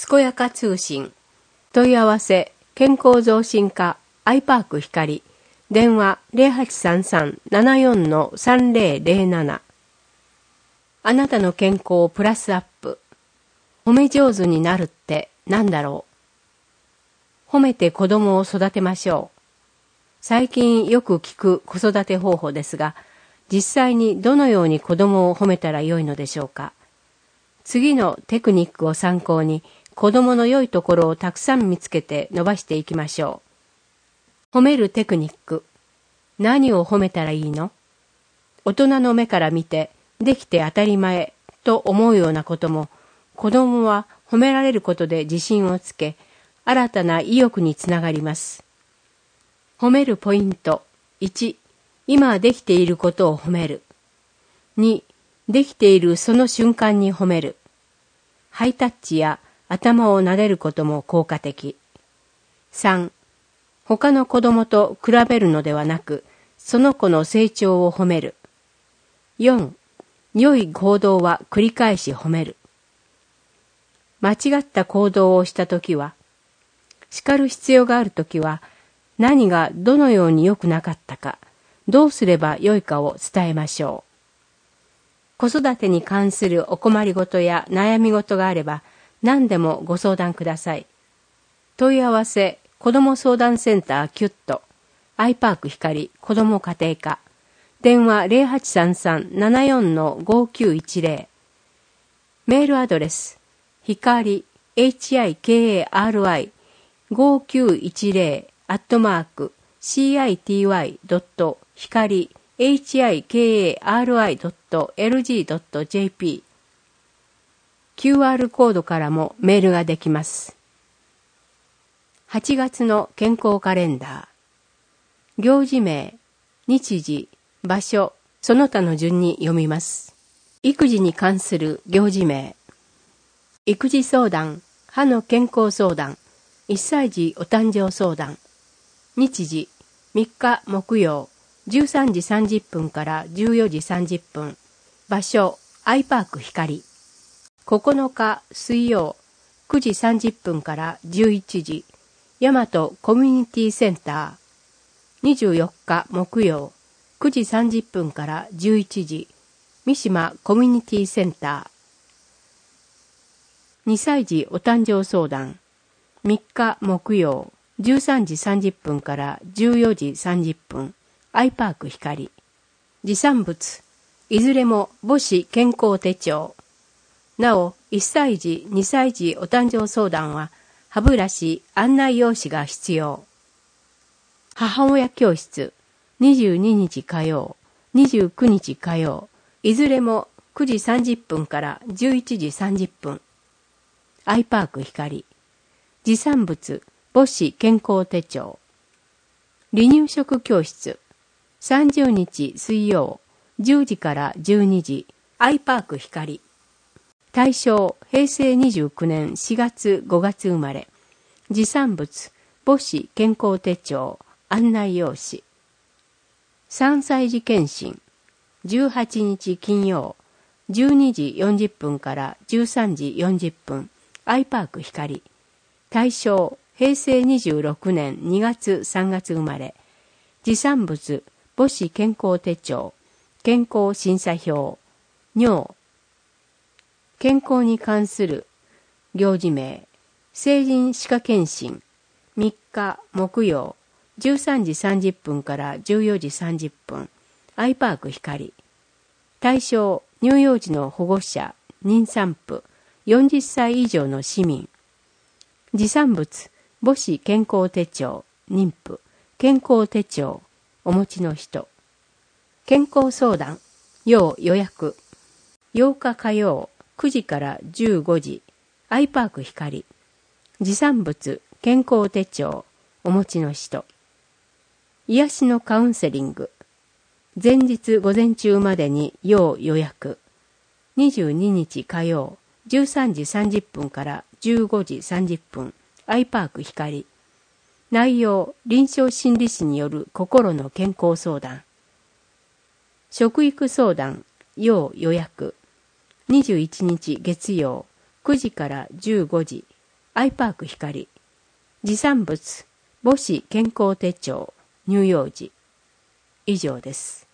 健やか通信。問い合わせ健康増進課アイパーク光。電話 0833-74-3007。あなたの健康をプラスアップ。褒め上手になるって何だろう。褒めて子供を育てましょう。最近よく聞く子育て方法ですが、実際にどのように子供を褒めたらよいのでしょうか。次のテクニックを参考に子供の良いところをたくさん見つけて伸ばしていきましょう。褒めるテクニック。何を褒めたらいいの？大人の目から見てできて当たり前と思うようなことも、子供は褒められることで自信をつけ、新たな意欲につながります。褒めるポイント。1、今できていることを褒める。2、できているその瞬間に褒める。ハイタッチや頭を撫でることも効果的。3、他の子供と比べるのではなく、その子の成長を褒める。4、良い行動は繰り返し褒める。間違った行動をしたときは、叱る必要があるときは、何がどのように良くなかったか、どうすればよいかを伝えましょう。子育てに関するお困りごとや悩みごとがあれば、何でもご相談ください。問い合わせ、子ども相談センターキュット、アイパーク光子ども家庭科、電話 0833-74-5910。メールアドレス、光、hikari.hikari.hikari.lg.jp。 QR コードからもメールができます。8月の健康カレンダー。行事名、日時、場所、その他の順に読みます。育児に関する行事名。育児相談、歯の健康相談、1歳児お誕生相談。日時、3日木曜、13時30分から14時30分。場所、アイパーク光。9日水曜、9時30分から11時。大和コミュニティセンター。24日木曜、9時30分から11時。三島コミュニティセンター。2歳児お誕生相談。3日木曜、13時30分から14時30分。アイパーク光。持参物。いずれも母子健康手帳。なお、1歳児、2歳児お誕生相談は、歯ブラシ、案内用紙が必要。母親教室。22日火曜、29日火曜。いずれも9時30分から11時30分。アイパーク光。持参物、母子健康手帳。離乳食教室。30日水曜、10時から12時。アイパーク光。対象、平成29年4月5月生まれ。持参物、母子健康手帳、案内用紙。3歳児検診。18日金曜、12時40分から13時40分。アイパーク光。対象、平成26年2月3月生まれ。持参物、母子健康手帳、健康審査票、尿。健康に関する行事名。成人歯科検診。3日木曜、13時30分から14時30分。アイパーク光。対象、乳幼児の保護者、妊産婦、40歳以上の市民。持参物、母子健康手帳、妊婦、健康手帳、お持ちの人。健康相談、要予約。8日火曜、9時から15時。アイパーク光。持参物、健康手帳、お持ちの人。癒しのカウンセリング。前日午前中までに要予約。22日火曜、13時30分から15時30分。アイパーク光。内容、臨床心理士による心の健康相談。食育相談、要予約。21日月曜、9時から15時。 アイパーク光。持参物、母子健康手帳、乳幼児。以上です。